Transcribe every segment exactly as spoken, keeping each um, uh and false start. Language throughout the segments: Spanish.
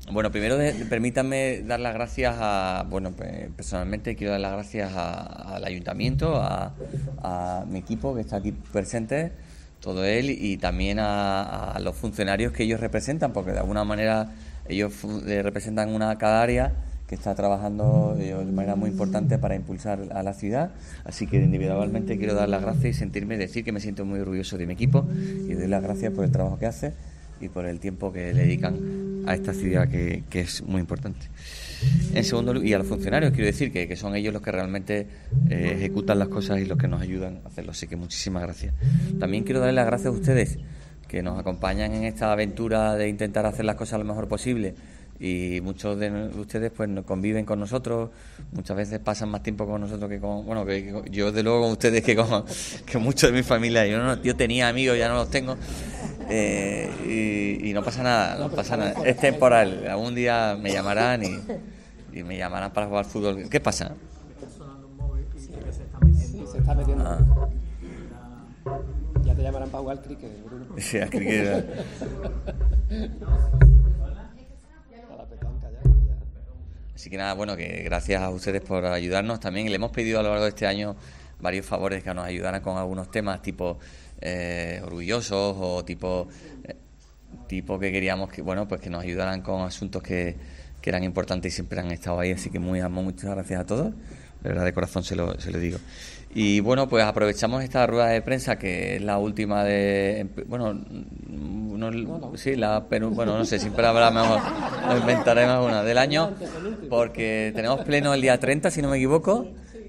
Bueno, primero de- permítanme dar las gracias a, bueno, pues, personalmente quiero dar las gracias a- al ayuntamiento, a, a mi equipo que está aquí presente, todo él, y también a, a los funcionarios que ellos representan, porque de alguna manera ellos fu- eh, representan una cada área que está trabajando eh, de manera muy importante para impulsar a la ciudad. Así que individualmente quiero dar las gracias y sentirme, decir que me siento muy orgulloso de mi equipo y doy las gracias por el trabajo que hace y por el tiempo que le dedican a esta ciudad que, que es muy importante. En segundo lugar, y a los funcionarios quiero decir que, que son ellos los que realmente eh, ejecutan las cosas y los que nos ayudan a hacerlo. Así que muchísimas gracias. También quiero darles las gracias a ustedes que nos acompañan en esta aventura de intentar hacer las cosas lo mejor posible, y muchos de ustedes pues conviven con nosotros, muchas veces pasan más tiempo con nosotros que con, bueno, que, que yo de luego con ustedes que con que muchos de mi familia. Yo no, yo tenía amigos, ya no los tengo, eh, y, y no pasa nada, no pasa nada, es temporal. Algún día me llamarán y, y me llamarán para jugar fútbol. ¿Qué pasa? Está sonando un móvil y sí que se está metiendo. Sí, se está metiendo. Ah. Ya te llamarán para jugar al cricket, Bruno. Sí, es que- A la petanca ya, ya. Así que nada, bueno, que gracias a ustedes por ayudarnos también. Le hemos pedido a lo largo de este año varios favores que nos ayudaran con algunos temas tipo eh, orgullosos o tipo eh, tipo que queríamos que, bueno, pues que nos ayudaran con asuntos que, que eran importantes y siempre han estado ahí. Así que muy muchas gracias a todos. De verdad, de corazón se lo, se lo digo. Y bueno, pues aprovechamos esta rueda de prensa que es la última de, bueno, no, sí, la, pero bueno, no sé, siempre habrá mejor, nos inventaremos una del año, porque tenemos pleno el día treinta, si no me equivoco.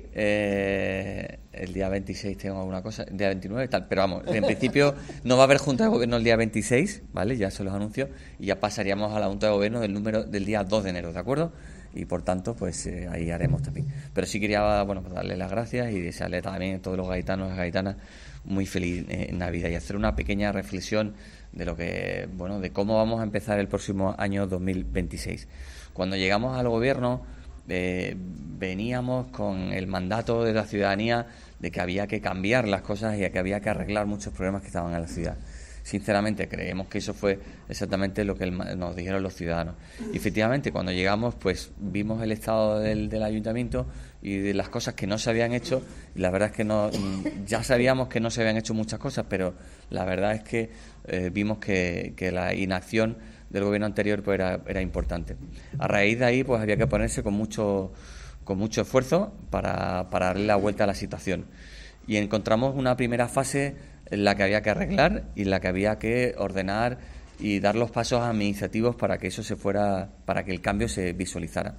Eh, el día veintiséis tengo alguna cosa, el día veintinueve y tal, pero vamos, en principio no va a haber junta de gobierno el día veintiséis, ¿vale? Ya se los anuncio, y ya pasaríamos a la junta de gobierno del número del día dos de enero, ¿de acuerdo? Y por tanto, pues eh, ahí haremos también. Pero sí quería, bueno, pues darle las gracias y desearle también a todos los gaitanos y gaitanas muy feliz eh, Navidad, y hacer una pequeña reflexión de lo que, bueno, de cómo vamos a empezar el próximo año dos mil veintiséis. Cuando llegamos al gobierno, eh, veníamos con el mandato de la ciudadanía de que había que cambiar las cosas y que había que arreglar muchos problemas que estaban en la ciudad. Sinceramente creemos que eso fue exactamente lo que el, nos dijeron los ciudadanos. Y efectivamente, cuando llegamos, pues vimos el estado del, del ayuntamiento y de las cosas que no se habían hecho, y la verdad es que no, ya sabíamos que no se habían hecho muchas cosas, pero la verdad es que eh, vimos que, que la inacción del gobierno anterior pues era, era importante. A raíz de ahí, pues había que ponerse con mucho con mucho esfuerzo para, para darle la vuelta a la situación. Y encontramos una primera fase en la que había que arreglar y en la que había que ordenar y dar los pasos administrativos para que eso se fuera, para que el cambio se visualizara.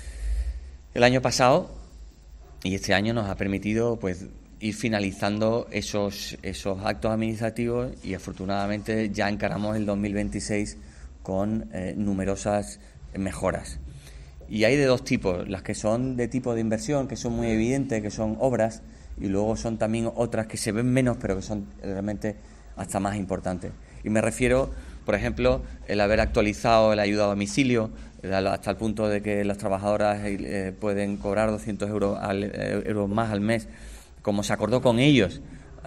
El año pasado y este año nos ha permitido pues ir finalizando esos esos actos administrativos, y afortunadamente ya encaramos el dos mil veintiséis con eh, numerosas mejoras. Y hay de dos tipos, las que son de tipo de inversión, que son muy evidentes, que son obras, y luego son también otras que se ven menos, pero que son realmente hasta más importantes. Y me refiero, por ejemplo, el haber actualizado la ayuda a domicilio, hasta el punto de que las trabajadoras eh, pueden cobrar doscientos euros, al, eh, euros más al mes, como se acordó con ellos,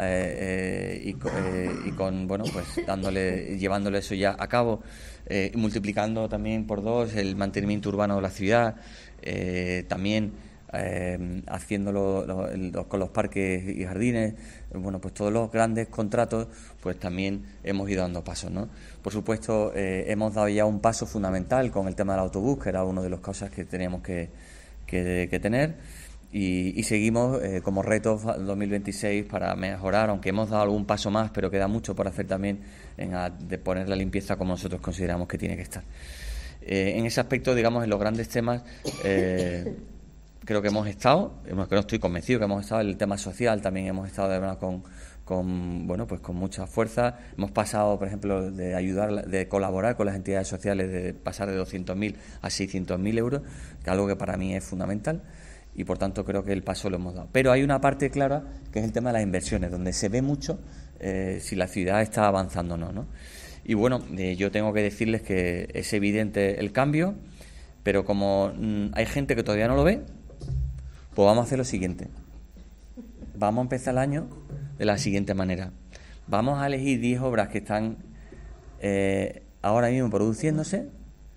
eh, eh, y, eh, y con, bueno, pues dándole, llevándole eso ya a cabo, eh, multiplicando también por dos el mantenimiento urbano de la ciudad, eh, también eh, haciéndolo lo, lo, con los parques y jardines. Bueno, pues todos los grandes contratos, pues también hemos ido dando pasos, ¿no? Por supuesto, eh, hemos dado ya un paso fundamental con el tema del autobús, que era una de las cosas que teníamos que, que, que tener. Y, y seguimos eh, como reto dos mil veintiséis para mejorar, aunque hemos dado algún paso más, pero queda mucho por hacer también en a, de poner la limpieza como nosotros consideramos que tiene que estar. Eh, en ese aspecto, digamos, en los grandes temas, eh, creo que hemos estado, hemos, que no estoy convencido que hemos estado en el tema social, también hemos estado de verdad con, con, bueno, pues con mucha fuerza. Hemos pasado, por ejemplo, de ayudar, de colaborar con las entidades sociales, de pasar de doscientos mil a seiscientos mil euros, que es algo que para mí es fundamental. Y por tanto creo que el paso lo hemos dado. Pero hay una parte clara que es el tema de las inversiones, donde se ve mucho eh, si la ciudad está avanzando o no, ¿no? Y bueno, eh, yo tengo que decirles que es evidente el cambio, pero como mmm, hay gente que todavía no lo ve, pues vamos a hacer lo siguiente. Vamos a empezar el año de la siguiente manera. Vamos a elegir diez obras que están eh, ahora mismo produciéndose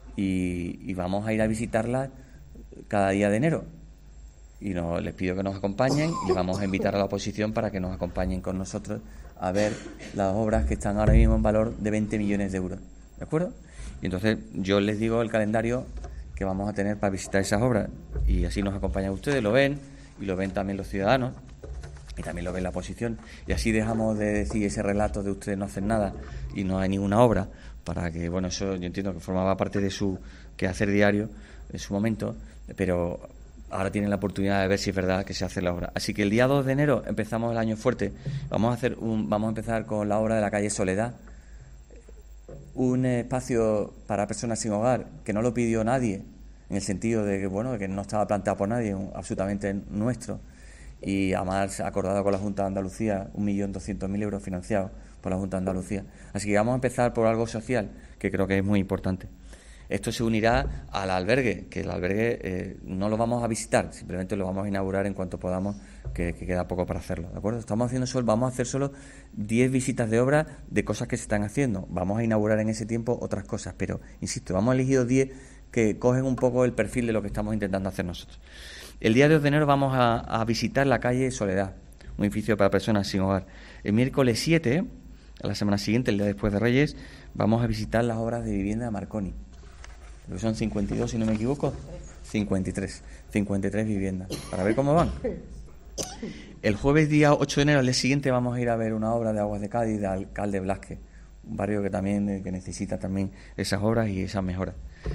y, y vamos a ir a visitarlas cada día de enero. Y no, les pido que nos acompañen y les vamos a invitar a la oposición para que nos acompañen con nosotros a ver las obras que están ahora mismo en valor de veinte millones de euros. ¿De acuerdo? Y entonces yo les digo el calendario que vamos a tener para visitar esas obras y así nos acompañan ustedes, lo ven y lo ven también los ciudadanos y también lo ven la oposición y así dejamos de decir ese relato de ustedes no hacen nada y no hay ninguna obra para que, bueno, eso yo entiendo que formaba parte de su quehacer diario en su momento, pero ahora tienen la oportunidad de ver si es verdad que se hace la obra. Así que el día dos de enero empezamos el año fuerte. Vamos a hacer un, vamos a empezar con la obra de la calle Soledad, un espacio para personas sin hogar que no lo pidió nadie, en el sentido de que, bueno, que no estaba planteado por nadie, absolutamente nuestro, y además acordado con la Junta de Andalucía, un millón doscientos mil euros financiados por la Junta de Andalucía. Así que vamos a empezar por algo social, que creo que es muy importante. Esto se unirá al albergue, que el albergue eh, no lo vamos a visitar, simplemente lo vamos a inaugurar en cuanto podamos, que, que queda poco para hacerlo, ¿de acuerdo? Estamos haciendo solo, vamos a hacer solo diez visitas de obra de cosas que se están haciendo. Vamos a inaugurar en ese tiempo otras cosas, pero, insisto, vamos a elegir diez que cogen un poco el perfil de lo que estamos intentando hacer nosotros. El día dos de enero vamos a, a visitar la calle Soledad, un edificio para personas sin hogar. El miércoles siete, a la semana siguiente, el día después de Reyes, vamos a visitar las obras de vivienda de Marconi. Que son cincuenta y dos, si no me equivoco, cincuenta y tres, cincuenta y tres viviendas, para ver cómo van. El jueves día ocho de enero, al día siguiente, vamos a ir a ver una obra de Aguas de Cádiz de Alcalde Blasque, un barrio que también eh, que necesita también esas obras y esas mejoras.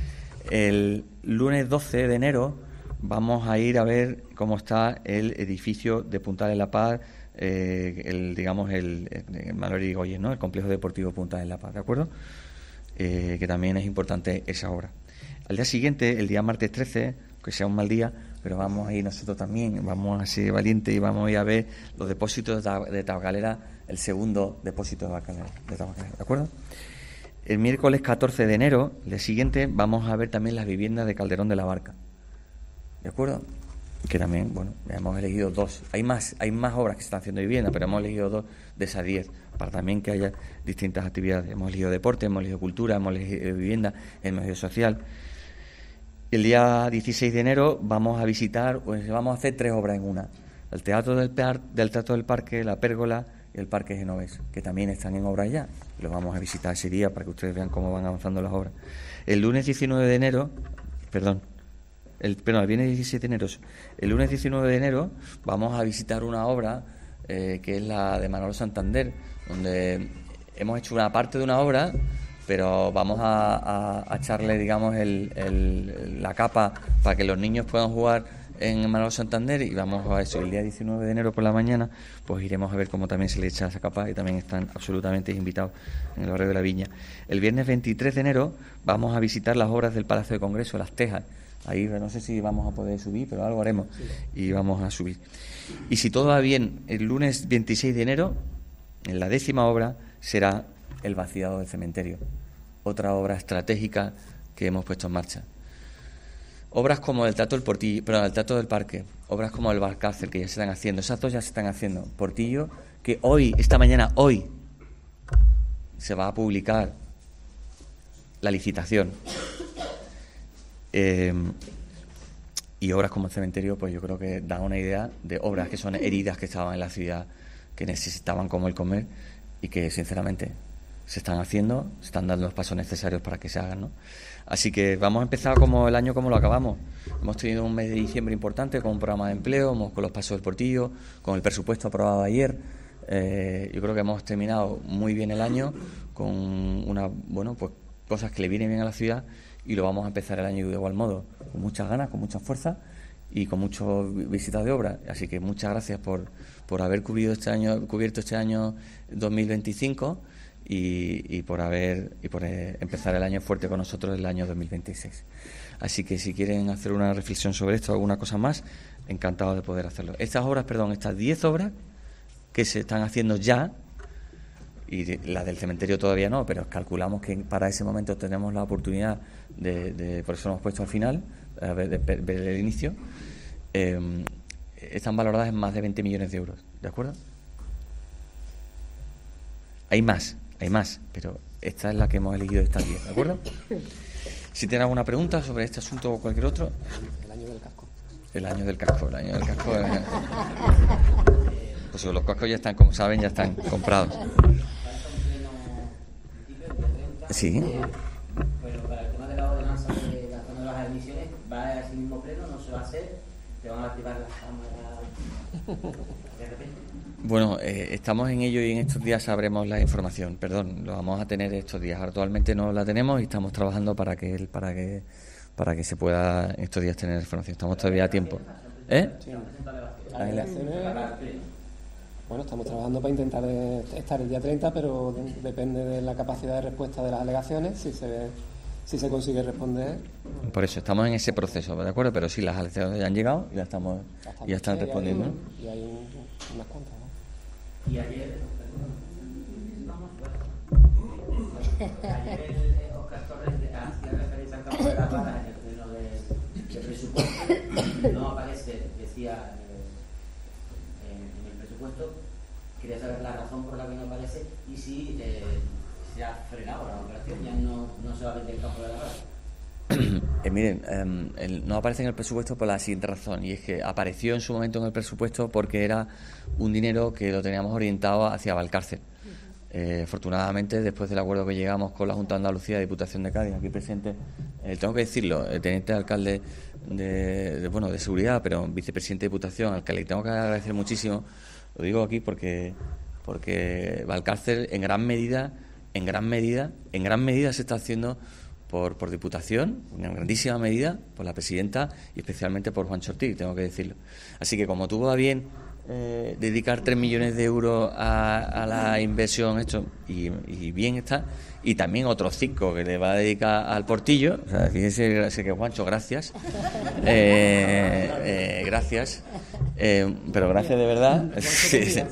El lunes doce de enero vamos a ir a ver cómo está el edificio de Puntal de la Paz, eh, el digamos el, el Manuel Irigoyen, ¿no? El complejo deportivo Puntal de la Paz, ¿de acuerdo? Eh, que también es importante esa obra. Al día siguiente, el día martes trece, que sea un mal día, pero vamos a ir nosotros también, vamos a ser valientes y vamos a ir a ver los depósitos de Tabacalera, el segundo depósito de Tabacalera, de Tabacalera, ¿de acuerdo? El miércoles catorce de enero, el día siguiente, vamos a ver también las viviendas de Calderón de la Barca, ¿de acuerdo? Que también, bueno, hemos elegido dos. Hay más, hay más obras que se están haciendo de vivienda, pero hemos elegido dos de esas diez, para también que haya distintas actividades. Hemos elegido deporte, hemos elegido cultura, hemos elegido vivienda, el medio social. El día dieciséis de enero vamos a visitar, pues vamos a hacer tres obras en una. El Teatro del, Par, del Teatro del Parque, la Pérgola y el Parque Genovés, que también están en obra ya. Los vamos a visitar ese día para que ustedes vean cómo van avanzando las obras. El lunes diecinueve de enero, perdón, el, perdón, el viernes diecisiete de enero, el lunes diecinueve de enero vamos a visitar una obra eh, que es la de Manolo Santander, donde hemos hecho una parte de una obra, pero vamos a, a, a echarle, digamos, el, el, la capa para que los niños puedan jugar en Manolo Santander, y vamos a eso el día diecinueve de enero por la mañana, pues iremos a ver cómo también se le echa esa capa, y también están absolutamente invitados en el barrio de la Viña. El viernes veintitrés de enero vamos a visitar las obras del Palacio de Congreso, Las Tejas. Ahí no sé si vamos a poder subir, pero algo haremos y vamos a subir. Y si todo va bien, el lunes veintiséis de enero, en la décima obra, será el vaciado del cementerio, otra obra estratégica que hemos puesto en marcha. Obras como el Teatro del Portillo, perdón, el Teatro del Parque, obras como el Valcárcel, que ya se están haciendo, esas dos ya se están haciendo. Portillo, que hoy, esta mañana, hoy, se va a publicar la licitación. Eh, y obras como el cementerio, pues yo creo que dan una idea de obras que son heridas que estaban en la ciudad, que necesitaban como el comer, y que sinceramente se están haciendo, se están dando los pasos necesarios para que se hagan, ¿no? Así que vamos a empezar como el año como lo acabamos. Hemos tenido un mes de diciembre importante con un programa de empleo, hemos, con los pasos del Portillo, con el presupuesto aprobado ayer. Eh, yo creo que hemos terminado muy bien el año con una, bueno, pues cosas que le vienen bien a la ciudad, y lo vamos a empezar el año de igual modo, con muchas ganas, con mucha fuerza y con muchas visitas de obra. Así que muchas gracias por, por haber cubierto este año, cubierto este año dos mil veinticinco y, y por haber y por eh, empezar el año fuerte con nosotros el año dos mil veintiséis. Así que si quieren hacer una reflexión sobre esto o alguna cosa más, encantado de poder hacerlo. Estas obras, perdón, estas diez obras que se están haciendo ya, y la del cementerio todavía no, pero calculamos que para ese momento tenemos la oportunidad de, de por eso lo hemos puesto al final, de ver el inicio, eh, están valoradas en más de veinte millones de euros, ¿de acuerdo? Hay más, hay más, pero esta es la que hemos elegido, estas diez, ¿de acuerdo? Si tienen alguna pregunta sobre este asunto o cualquier otro. El año del casco. El año del casco, el año del casco. Es... Pues los cascos ya están, como saben, ya están comprados. Sí. Pero para el tema de la ordenanza de la zona de las emisiones, ¿va a ese mismo pleno? ¿No se va a hacer? ¿Te van a activar las cámaras de repente? Bueno, eh, estamos en ello y en estos días sabremos la información. Perdón, lo vamos a tener estos días. Actualmente no la tenemos y estamos trabajando para que para que para que se pueda en estos días tener información. Estamos todavía a tiempo. ¿Eh? Sí. Las elecciones, bueno, estamos trabajando para intentar eh, estar el día treinta, pero de- depende de la capacidad de respuesta de las alegaciones, si se si se consigue responder. Por eso estamos en ese proceso, ¿de acuerdo? Pero sí, las elecciones ya han llegado y ya estamos y ya están Sí, hay- respondiendo. Y hay un- unas cuantas, ¿no? Y ayer, ayer el Óscar Torres hacía referencia al campo de las balas en el pleno de, de presupuesto. No aparece, decía eh, en, en el presupuesto. Quería saber la razón por la que no aparece y si eh, se ha frenado la operación, ya no, no se va a vender el campo de las balas. Eh, miren, eh, el- no aparece en el presupuesto por la siguiente razón, y es que apareció en su momento en el presupuesto porque era un dinero que lo teníamos orientado hacia Valcárcel. Eh, afortunadamente, después del acuerdo que llegamos con la Junta de Andalucía, Diputación de Cádiz, aquí presente, eh, tengo que decirlo, el teniente alcalde de, de, bueno, de seguridad, pero vicepresidente de Diputación, al que le tengo que agradecer muchísimo, lo digo aquí porque porque Valcárcel en gran medida, en gran medida, en gran medida se está haciendo por, por Diputación, en grandísima medida por la presidenta y especialmente por Juan Ortiz, tengo que decirlo. Así que como tuvo a bien eh, dedicar tres millones de euros a, a la inversión, esto, y, y bien está, y también otros cinco que le va a dedicar al Portillo, o sea, fíjense sé que Juancho, gracias, eh, eh, gracias, eh, pero gracias de verdad. Sí, sí.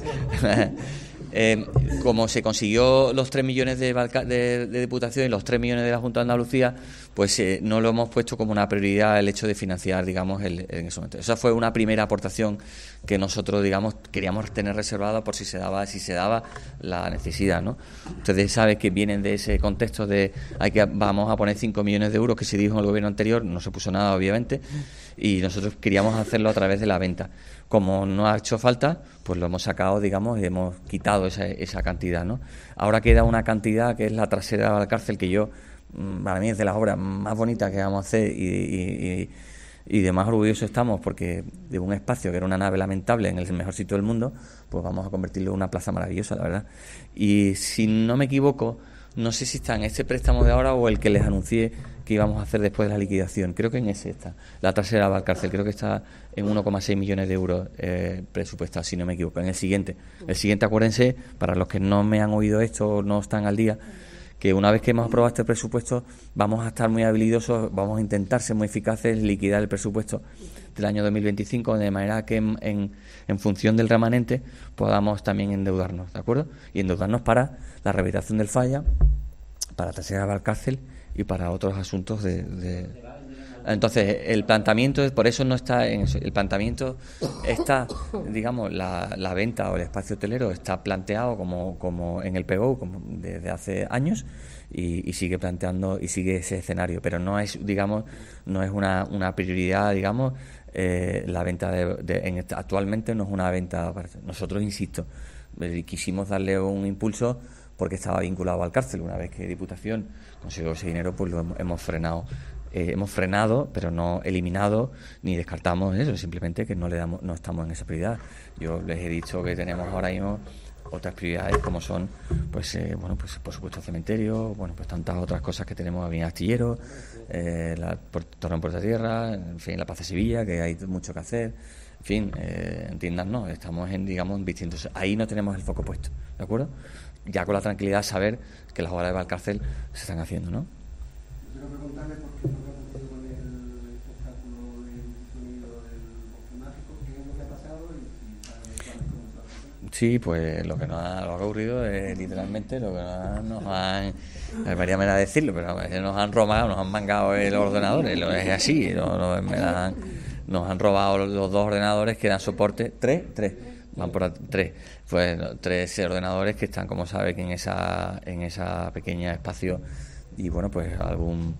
Eh, como se consiguió los tres millones de, Valca- de, de Diputación y los tres millones de la Junta de Andalucía, pues eh, no lo hemos puesto como una prioridad el hecho de financiar, digamos, el, en ese momento. Esa fue una primera aportación que nosotros, digamos, queríamos tener reservada por si se daba si se daba la necesidad, ¿no? Ustedes saben que vienen de ese contexto de hay que vamos a poner cinco millones de euros que se dijo en el gobierno anterior, no se puso nada, obviamente, y nosotros queríamos hacerlo a través de la venta. Como no ha hecho falta, pues lo hemos sacado, digamos, y hemos quitado esa, esa cantidad, ¿no? Ahora queda una cantidad que es la trasera de la cárcel, que yo, para mí es de las obras más bonitas que vamos a hacer y, y, y, y de más orgullosos estamos, porque de un espacio que era una nave lamentable en el mejor sitio del mundo, pues vamos a convertirlo en una plaza maravillosa, la verdad. Y si no me equivoco, no sé si está en este préstamo de ahora o el que les anuncié que íbamos a hacer después de la liquidación. Creo que en ese está. La trasera de Valcárcel, creo que está en uno coma seis millones de euros eh, presupuestados, si no me equivoco. En el siguiente. El siguiente, acuérdense, para los que no me han oído esto o no están al día, que una vez que hemos aprobado este presupuesto vamos a estar muy habilidosos, vamos a intentar ser muy eficaces, liquidar el presupuesto del año dos mil veinticinco, de manera que en, en, en función del remanente podamos también endeudarnos, ¿de acuerdo? Y endeudarnos para la rehabilitación del falla, para la trasera de Valcárcel y para otros asuntos de, de... Entonces, el planteamiento, por eso no está en eso. El planteamiento está, digamos, la, la venta o el espacio hotelero está planteado como, como en el P G O como desde hace años y, y sigue planteando y sigue ese escenario, pero no es, digamos, no es una, una prioridad, digamos, eh, la venta de, de en esta, actualmente no es una venta. Nosotros, insisto, quisimos darle un impulso porque estaba vinculado al cárcel. Una vez que Diputación consiguió ese dinero, pues lo hemos, hemos frenado. Eh, hemos frenado, pero no eliminado ni descartamos eso, simplemente que no le damos, no estamos en esa prioridad. Yo les he dicho que tenemos ahora mismo otras prioridades como son, pues, eh, bueno, pues por supuesto el cementerio, bueno, pues tantas otras cosas que tenemos, bien astillero, eh, la Torre en Puerta Tierra, en fin, la Paz de Sevilla, que hay mucho que hacer. En fin, eh, entiéndanos, estamos en, digamos, distintos. Ahí no tenemos el foco puesto, ¿de acuerdo? Ya con la tranquilidad de saber que las obras de Valcárcel se están haciendo, ¿no? Quiero preguntarle por qué no ha cumplido con el espectáculo del sonido del bosque mágico, qué es lo que ha pasado y si sabe cuál es cómo se va a hacer. Sí, pues lo que nos ha, lo que ha ocurrido es literalmente lo que nos han, nos han hay varias maneras de decirlo, pero es que nos han robado, nos han mangado el ordenador, lo es así, lo, lo, me dan, nos han robado los dos ordenadores que dan soporte, tres, tres, van por a- tres, pues tres ordenadores que están, como sabe, que en esa, en esa pequeña espacio. Y bueno, pues algún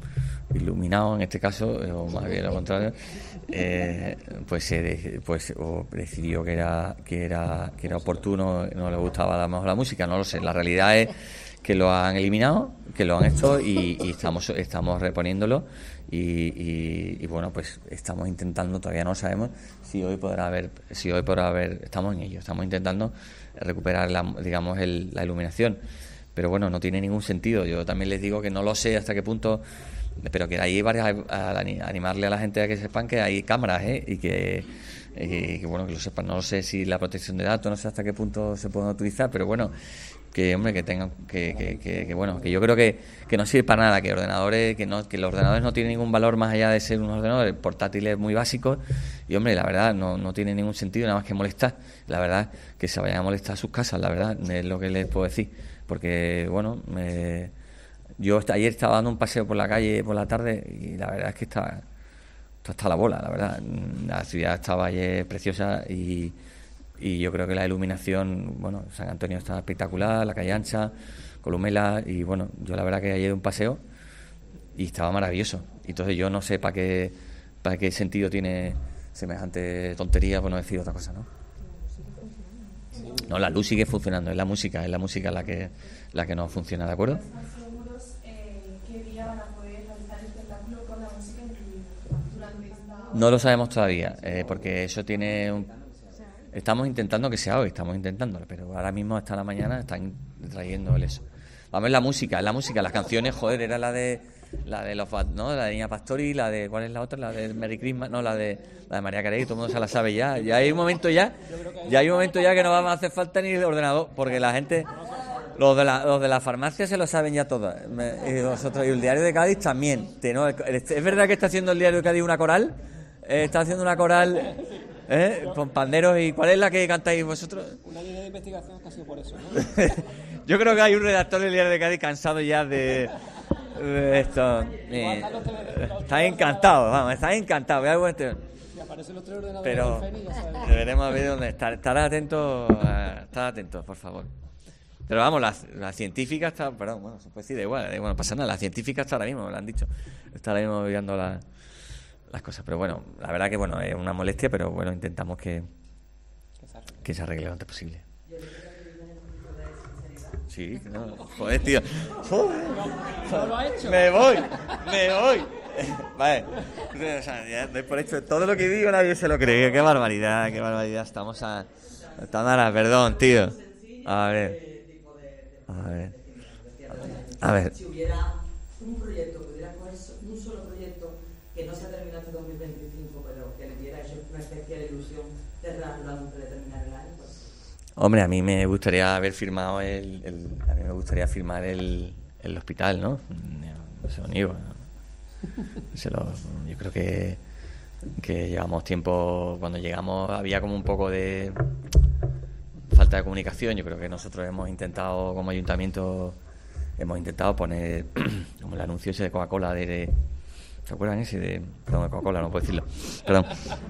iluminado en este caso, eh, o más bien lo contrario, eh, pues se de- pues o decidió que era que era que era oportuno, no le gustaba a lo mejor la música, no lo sé. La realidad es que lo han eliminado, que lo han hecho y, y estamos estamos reponiéndolo y, y, y bueno, pues estamos intentando, todavía no sabemos si hoy podrá haber, si hoy podrá haber, estamos en ello, estamos intentando recuperar la, digamos el, la iluminación, pero bueno, no tiene ningún sentido. Yo también les digo que no lo sé hasta qué punto, pero que hay varias, a, a animarle a la gente a que sepan que hay cámaras, ¿eh? y que y que bueno, que lo sepan. No lo sé si la protección de datos, no sé hasta qué punto se pueden utilizar, pero bueno, que hombre, que tengan que, que, que, que bueno, que yo creo que, que no sirve para nada, que ordenadores, que no, que los ordenadores no tienen ningún valor más allá de ser unos ordenadores portátiles muy básicos, y hombre, la verdad no, no tiene ningún sentido nada más que molestar. La verdad que se vayan a molestar a sus casas, la verdad, es lo que les puedo decir, porque bueno, eh, yo ayer estaba dando un paseo por la calle por la tarde y la verdad es que está está la bola, la verdad. La ciudad estaba ayer preciosa y, y yo creo que la iluminación, bueno, San Antonio está espectacular, la calle ancha, Columela, y bueno, yo la verdad que ayer di un paseo y estaba maravilloso. Entonces yo no sé para qué para qué sentido tiene semejante tontería, por no decir otra cosa, ¿no? No, la luz sigue funcionando, es la música, es la música la que la que no funciona, ¿de acuerdo? ¿Están seguros eh, qué día van a poder realizar el espectáculo con la música incluida durante esta...? No lo sabemos todavía, eh, porque eso tiene un... Estamos intentando que sea hoy, estamos intentándolo, pero ahora mismo hasta la mañana están trayendo el eso. Vamos, la música, la música, las canciones, joder, era la de la de los, ¿no? La de Niña Pastori, la de, ¿cuál es la otra? La de Merry Christmas, no, la de la de María Carey, todo el mundo se la sabe ya. Ya hay un momento ya, ya hay un momento ya que no va a hacer falta ni el ordenador, porque la gente, los de la, los de la farmacia se lo saben ya todos. Me- y vosotros, y el Diario de Cádiz también. Te- ¿no? ¿Es verdad que está haciendo el Diario de Cádiz una coral? Eh, está haciendo una coral, ¿eh? Con panderos. ¿Y cuál es la que cantáis vosotros? Una línea de investigación que ha sido por eso, ¿no? Yo creo que hay un redactor del Diario de Cádiz cansado ya de, de esto. Eh, está encantado, vamos, está encantado. Vea, bueno, este- Si aparecen los tres ordenadores pero del Feni, ya sabes. deberemos ver dónde está. Estar atentos, eh, estar atentos, por favor. Pero vamos, la, la científica está, perdón, bueno, se puede decir, da igual, da igual, no pasa nada. La científica está ahora mismo, me lo han dicho. Está ahora mismo viendo la- las cosas. Pero bueno, la verdad que bueno, es una molestia, pero bueno, intentamos que, que se arregle lo antes posible. Sí, no, joder, tío. Joder. No lo ha hecho. Me voy, me voy. Vale, o sea, ya doy por hecho todo lo que digo, nadie se lo cree. Qué barbaridad, qué barbaridad. Estamos a. Estamos a la, perdón, tío. A ver. A ver. A ver. Si hubiera un proyecto, que hubiera coger un solo proyecto que no se ha terminado hasta dos mil veinticinco, pero que le hubiera hecho una especie de ilusión cerrarlo antes de terminar el año, pues Hombre, a mí me gustaría haber firmado el, el a mí me gustaría firmar el, el hospital, ¿no? No se lo niego. Se lo- yo creo que que llevamos tiempo, cuando llegamos había como un poco de falta de comunicación. Yo creo que nosotros hemos intentado como ayuntamiento hemos intentado poner como el anuncio ese de Coca-Cola de, de- ¿se acuerdan ese de perdón, de Coca-Cola, no puedo decirlo, perdón,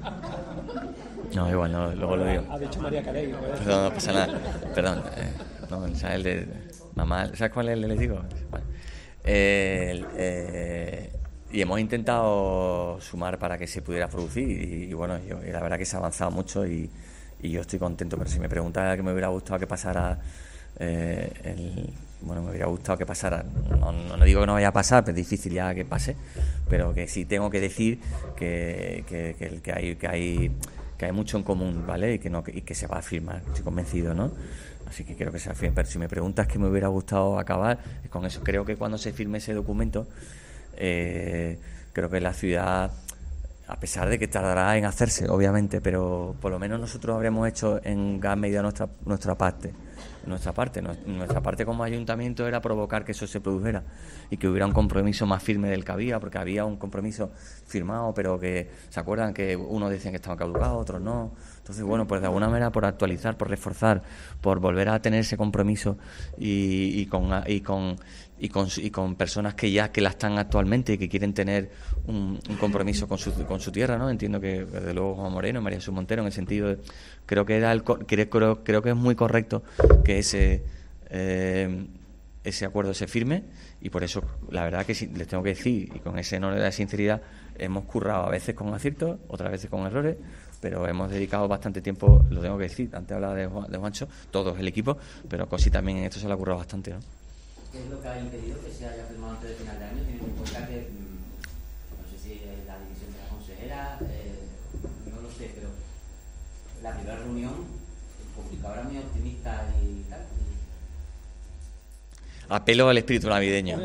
no, igual, no, luego lo digo. Ha dicho María Carey. ¿no? Perdón, no pasa nada. Perdón. Eh, no, ¿sabes el de mamá? ¿Sabes cuál es el les digo? Vale. Eh, el, eh, y hemos intentado sumar para que se pudiera producir y, y bueno, yo, y la verdad que se ha avanzado mucho y, y yo estoy contento. Pero si me preguntas que me hubiera gustado que pasara, eh, el, bueno, me hubiera gustado que pasara. No, no, no digo que no vaya a pasar, pero es difícil ya que pase. Pero que sí tengo que decir que, que, que, que hay que hay que hay mucho en común, ¿vale? Y que no y que se va a firmar, estoy convencido, ¿no? Así que quiero que se firme. Pero si me preguntas que me hubiera gustado acabar, es con eso. Creo que cuando se firme ese documento, eh, creo que la ciudad, a pesar de que tardará en hacerse, obviamente, pero por lo menos nosotros habremos hecho en gran medida nuestra nuestra parte. Nuestra parte, nuestra parte como ayuntamiento era provocar que eso se produjera y que hubiera un compromiso más firme del que había, porque había un compromiso firmado, pero que, ¿se acuerdan? Que unos decían que estaban caducados, otros no. Entonces, bueno, pues de alguna manera por actualizar, por reforzar, por volver a tener ese compromiso y, y con y con y con y con personas que ya que la están actualmente y que quieren tener un, un compromiso con su con su tierra, ¿no? Entiendo que desde luego Juan Moreno, María Jesús Montero, en el sentido de, creo que era el, creo, creo creo que es muy correcto que ese eh, ese acuerdo se firme, y por eso la verdad que sí, les tengo que decir, y con ese honor de la sinceridad, hemos currado a veces con aciertos, otras veces con errores, pero hemos dedicado bastante tiempo, lo tengo que decir, antes hablaba de, Juan, de Juancho, todo el equipo, pero Cosi también en esto se lo ha currado bastante, ¿no? ¿Qué es lo que ha impedido que se haya firmado antes de final de año? Teniendo en cuenta que, no sé si es la división de la consejera, eh, no lo sé, pero la primera reunión, el comunicador era muy optimista y tal. Apelo al espíritu navideño.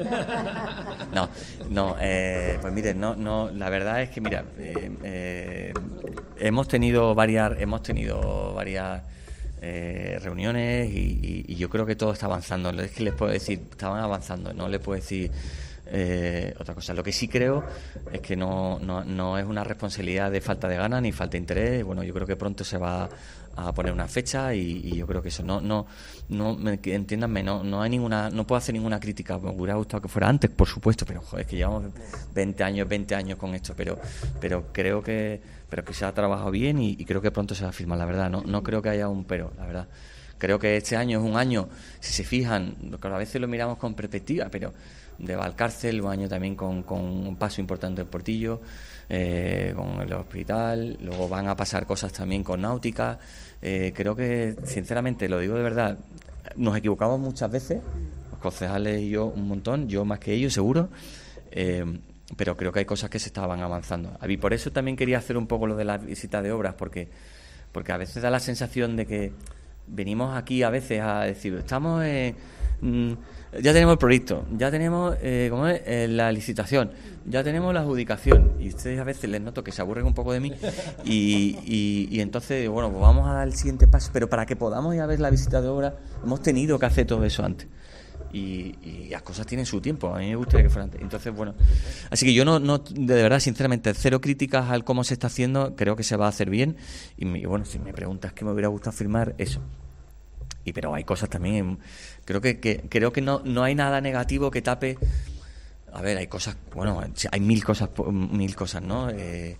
No, no, eh, pues miren, no, no, la verdad es que mira, eh, eh, hemos tenido varias, hemos tenido varias eh, reuniones y, y, y yo creo que todo está avanzando. Es que les puedo decir, estaban avanzando, no les puedo decir eh, otra cosa. Lo que sí creo es que no, no, no es una responsabilidad de falta de ganas ni falta de interés. Bueno, yo creo que pronto se va a poner una fecha y, y yo creo que eso no no no me, entiéndanme, no no hay ninguna, no puedo hacer ninguna crítica. Me hubiera gustado que fuera antes, por supuesto, pero joder, es que llevamos veinte años veinte años con esto, pero pero creo que pero que se ha trabajado bien y, y creo que pronto se va a firmar, la verdad. No no creo que haya un pero, la verdad. Creo que este año es un año, si se fijan, a veces lo miramos con perspectiva, pero de Valcárcel, un año también con, con un paso importante en Portillo, eh, con el hospital, luego van a pasar cosas también con Náutica. Eh, creo que, sinceramente, lo digo de verdad, nos equivocamos muchas veces, los concejales y yo un montón, yo más que ellos seguro, eh, pero creo que hay cosas que se estaban avanzando. Y por eso también quería hacer un poco lo de la visita de obras, porque porque a veces da la sensación de que venimos aquí a veces a decir, estamos en... Mmm, ya tenemos el proyecto, ya tenemos eh, ¿cómo es? Eh, la licitación, ya tenemos la adjudicación, y ustedes a veces les noto que se aburren un poco de mí y, y, y entonces, bueno, pues vamos a dar el siguiente paso, pero para que podamos ir a ver la visita de obra hemos tenido que hacer todo eso antes y, y las cosas tienen su tiempo, a mí me gustaría que fuera antes. Entonces, bueno, así que yo no, no de verdad, sinceramente, cero críticas al cómo se está haciendo, creo que se va a hacer bien y, y bueno, si me preguntas qué me hubiera gustado firmar, eso. Y pero hay cosas también, creo que, que creo que no no hay nada negativo que tape. A ver, hay cosas, bueno, hay mil cosas, mil cosas, ¿no? Eh,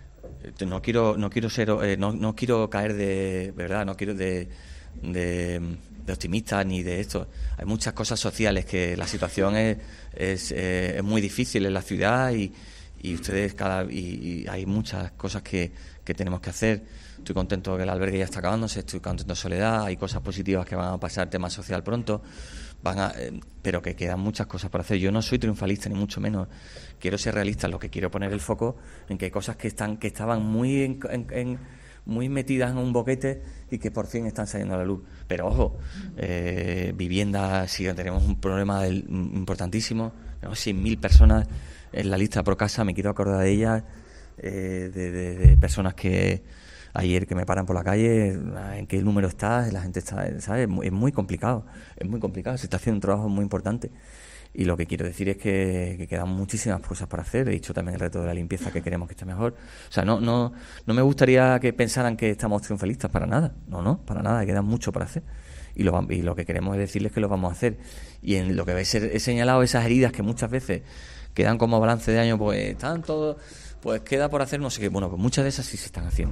no quiero no quiero ser eh, no no quiero caer de verdad, no quiero de, de de optimista ni de esto. Hay muchas cosas sociales que la situación es es, eh, es muy difícil en la ciudad y y ustedes cada y, y hay muchas cosas que que tenemos que hacer. Estoy contento que el albergue ya está acabándose, estoy contento de Soledad, hay cosas positivas que van a pasar, tema social pronto, van a, eh, pero que quedan muchas cosas por hacer. Yo no soy triunfalista ni mucho menos, quiero ser realista, lo que quiero poner el foco en que hay cosas que están que estaban muy en, en, en, muy metidas en un boquete y que por fin están saliendo a la luz. Pero ojo, eh, vivienda, sí tenemos un problema del, importantísimo, tenemos cien mil personas en la lista por casa, me quiero acordar de ellas, eh, de, de, de personas que ayer que me paran por la calle, en qué número está, la gente está, ¿sabes? Es muy, es muy complicado, es muy complicado, se está haciendo un trabajo muy importante. Y lo que quiero decir es que, que quedan muchísimas cosas para hacer. He dicho también el reto de la limpieza que queremos que esté mejor. O sea, no no no me gustaría que pensaran que estamos triunfalistas, para nada. No, no, para nada, queda mucho para hacer. Y lo, y lo que queremos es decirles que lo vamos a hacer. Y en lo que he señalado, esas heridas que muchas veces quedan como balance de año, pues están todos, pues queda por hacer no sé qué. Bueno, pues muchas de esas sí se están haciendo.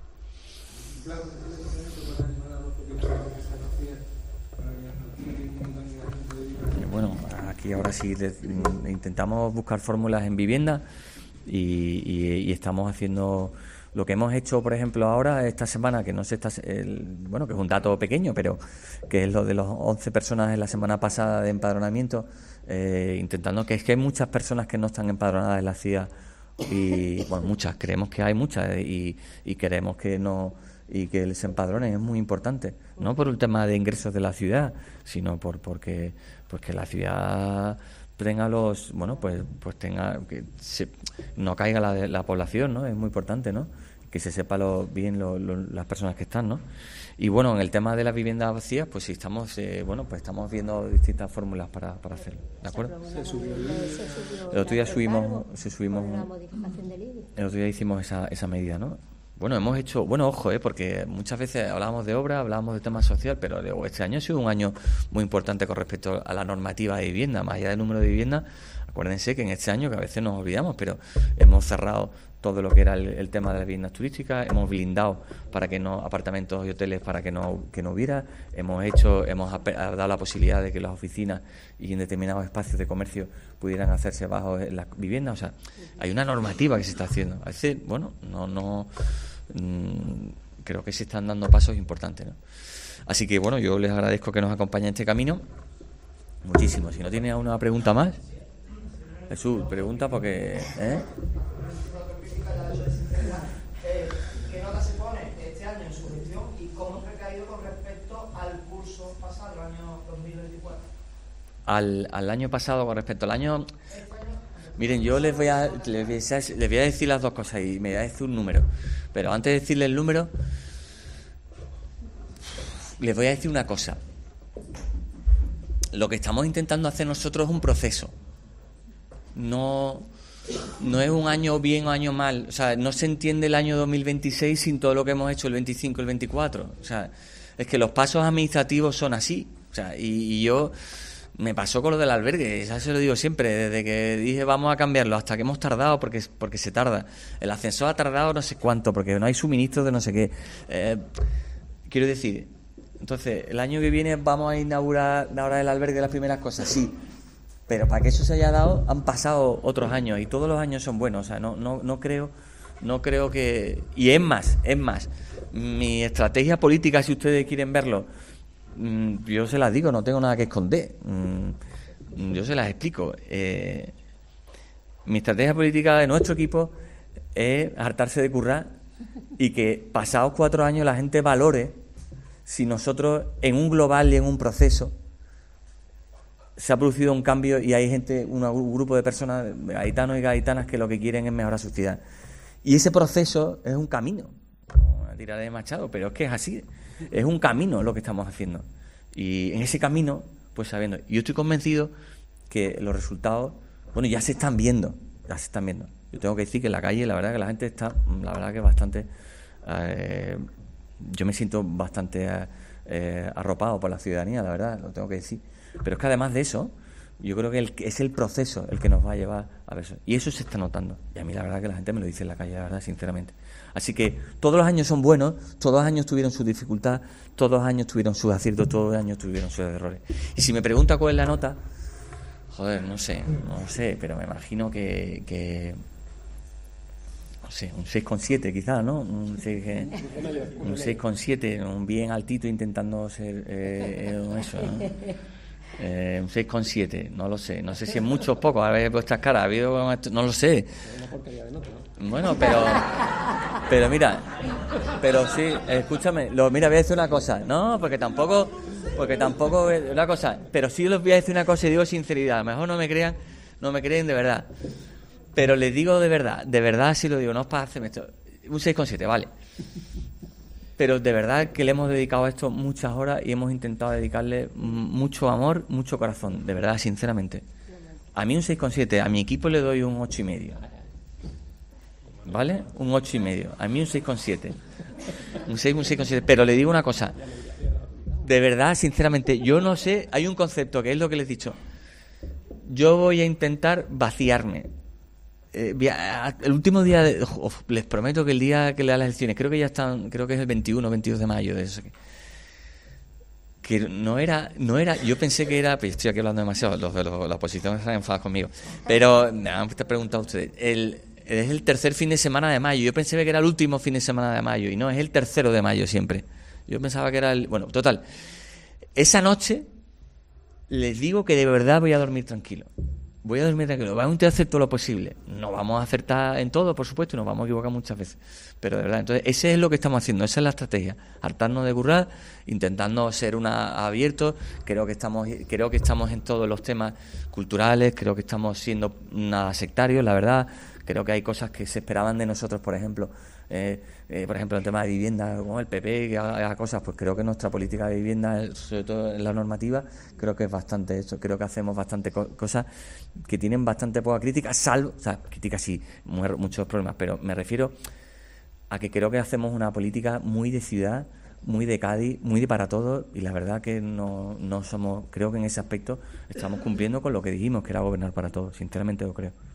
Bueno, aquí ahora sí les, intentamos buscar fórmulas en vivienda y, y, y estamos haciendo lo que hemos hecho, por ejemplo, ahora esta semana, que no sé, está, el, bueno, que es un dato pequeño, pero que es lo de los once personas en la semana pasada de empadronamiento, eh, intentando que es que hay muchas personas que no están empadronadas en la ciudad y, bueno, muchas, creemos que hay muchas y, y queremos que no y que se empadronen, es muy importante, no por el tema de ingresos de la ciudad, sino por porque pues que la ciudad tenga los, bueno, pues pues tenga que se, no caiga la, la población, ¿no? Es muy importante, ¿no? Que se sepa lo, bien lo, lo, las personas que están, ¿no? Y bueno, en el tema de las viviendas vacías, pues sí estamos, eh, bueno, pues estamos viendo distintas fórmulas para, para hacerlo, ¿de acuerdo? Se subió el el otro día subimos, se subimos, el otro día hicimos esa esa medida, ¿no? Bueno, hemos hecho, bueno, ojo, eh, porque muchas veces hablábamos de obra, hablábamos de tema social, pero este año ha sido un año muy importante con respecto a la normativa de vivienda, más allá del número de viviendas, Acuérdense que en este año, que a veces nos olvidamos, pero hemos cerrado todo lo que era el, el tema de las viviendas turísticas, hemos blindado para que no apartamentos y hoteles para que no que no hubiera, hemos hecho, hemos ap- dado la posibilidad de que las oficinas y en determinados espacios de comercio pudieran hacerse bajo las viviendas. O sea, hay una normativa que se está haciendo. A veces, bueno, no, no mmm, creo que se están dando pasos importantes, ¿no? Así que bueno, yo les agradezco que nos acompañen en este camino muchísimo. Si no tiene una pregunta más, Jesús, pregunta porque ¿eh? Eh, ¿Qué nota se pone este año en su gestión y cómo ha recaído con respecto al curso pasado, el año dos mil veinticuatro? Al, al año pasado, con respecto al año... Miren, yo les voy, a, les, voy a, les voy a decir las dos cosas y me voy a decir un número. Pero antes de decirles el número, les voy a decir una cosa. Lo que estamos intentando hacer nosotros es un proceso. No... No es un año bien o año mal. O sea, no se entiende el año dos mil veintiséis sin todo lo que hemos hecho el veinticinco y el veinticuatro. O sea, es que los pasos administrativos son así. O sea, y, y yo me pasó con lo del albergue. Ya se lo digo siempre. Desde que dije vamos a cambiarlo hasta que hemos tardado porque, porque se tarda. El ascensor ha tardado no sé cuánto porque no hay suministro de no sé qué. Eh, quiero decir, entonces, el año que viene vamos a inaugurar ahora el albergue de las primeras cosas. Sí. Pero para que eso se haya dado han pasado otros años y todos los años son buenos. O sea, no no no creo no creo que... Y es más, es más, mi estrategia política, si ustedes quieren verlo, yo se las digo, no tengo nada que esconder. Yo se las explico. Eh, mi estrategia política de nuestro equipo es hartarse de currar y que pasados cuatro años la gente valore si nosotros en un global y en un proceso se ha producido un cambio y hay gente, un grupo de personas, gaitanos y gaitanas, que lo que quieren es mejorar su ciudad. Y ese proceso es un camino. A tirar de Machado, pero es que es así. Es un camino lo que estamos haciendo. Y en ese camino, pues sabiendo. Yo estoy convencido que los resultados, bueno, ya se están viendo. Ya se están viendo. Yo tengo que decir que en la calle, la verdad que la gente está, la verdad que bastante... Eh, yo me siento bastante eh, arropado por la ciudadanía, la verdad, lo tengo que decir. Pero es que además de eso, yo creo que el, es el proceso el que nos va a llevar a ver eso. Y eso se está notando. Y a mí la verdad que la gente me lo dice en la calle, la verdad, sinceramente. Así que todos los años son buenos, todos los años tuvieron su dificultad, todos los años tuvieron sus aciertos, todos los años tuvieron sus errores. Y si me pregunta cuál es la nota, joder, no sé, no sé, pero me imagino que... que no sé, un seis coma siete quizás, ¿no? Un seis coma siete, un bien altito intentando ser eh, eso, ¿no? Eh, un seis coma siete, no lo sé, no sé si es mucho o poco, a ver vuestras caras, no lo sé. Bueno, pero pero mira, pero sí, escúchame, lo, mira, voy a decir una cosa, no, porque tampoco, porque tampoco una cosa, pero sí les voy a decir una cosa y digo sinceridad, a lo mejor no me crean, no me creen de verdad, pero les digo de verdad, de verdad sí lo digo, no es para hacerme esto, un seis coma siete, vale. Pero de verdad que le hemos dedicado a esto muchas horas y hemos intentado dedicarle mucho amor, mucho corazón, de verdad, sinceramente. A mí un seis coma siete, a mi equipo le doy un ocho y medio. ¿Vale? Un ocho y medio. A mí un seis coma siete. Un seis, un seis coma siete. Pero le digo una cosa, de verdad, sinceramente, yo no sé, hay un concepto que es lo que les he dicho. Yo voy a intentar vaciarme. Eh, el último día de, oh, les prometo que el día que le dan las elecciones, creo que ya están, creo que es el veintiuno o veintidós de mayo de eso, que, que no era no era yo pensé que era, pues estoy aquí hablando demasiado, los de la oposición están enfadados conmigo, pero me han preguntado ustedes, el, es el tercer fin de semana de mayo, yo pensé que era el último fin de semana de mayo y no, es el tercero de mayo siempre, yo pensaba que era el, bueno, total, esa noche les digo que de verdad voy a dormir tranquilo. Voy a dormir tranquilo, vamos a intentar hacer todo lo posible. No vamos a acertar en todo, por supuesto, y nos vamos a equivocar muchas veces. Pero de verdad, entonces, ese es lo que estamos haciendo, esa es la estrategia. Hartarnos de currar, intentando ser una abiertos. Creo que estamos, creo que estamos en todos los temas culturales, creo que estamos siendo nada sectarios, la verdad. Creo que hay cosas que se esperaban de nosotros, por ejemplo, eh, eh, por ejemplo, el tema de vivienda, como el P P, que haga, haga cosas, pues creo que nuestra política de vivienda, sobre todo en la normativa, creo que es bastante eso, creo que hacemos bastante co- cosas que tienen bastante poca crítica, salvo, o sea, críticas sí, muy, muchos problemas, pero me refiero a que creo que hacemos una política muy de ciudad, muy de Cádiz, muy de para todos, y la verdad que no, no somos, creo que en ese aspecto estamos cumpliendo con lo que dijimos, que era gobernar para todos, sinceramente lo creo.